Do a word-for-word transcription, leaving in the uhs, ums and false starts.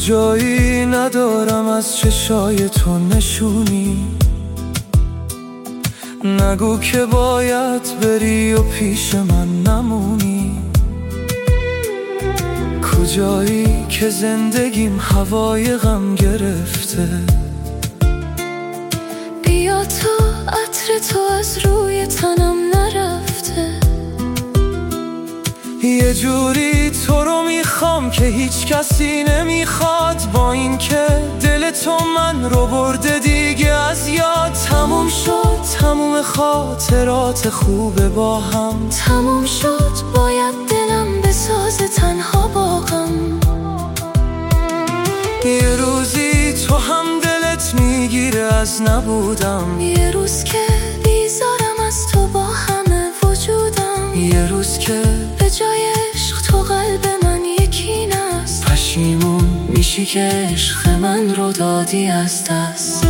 کجایی ندارم از چشای تو نشونی، نگو که باید بری و پیش من نمونی. کجایی که زندگیم هوای غم گرفته، بیا تو عطر تو از روی تنم نرفته. یه جوری تو رو میخوام که هیچ کسی نمیخواد، با این که دل تو من رو برده دیگه از یاد. تموم شد تموم خاطرات خوبه با هم، تموم شد باید دلم بسازه تنها با غم. یه روزی تو هم دلت میگیره از نبودم، یه روز که بیزارم از تو با همه وجودم، یه روز که به جای عشق تو قلب من یکی نست. پشیمون میشی که عشق من رو دادی از دست.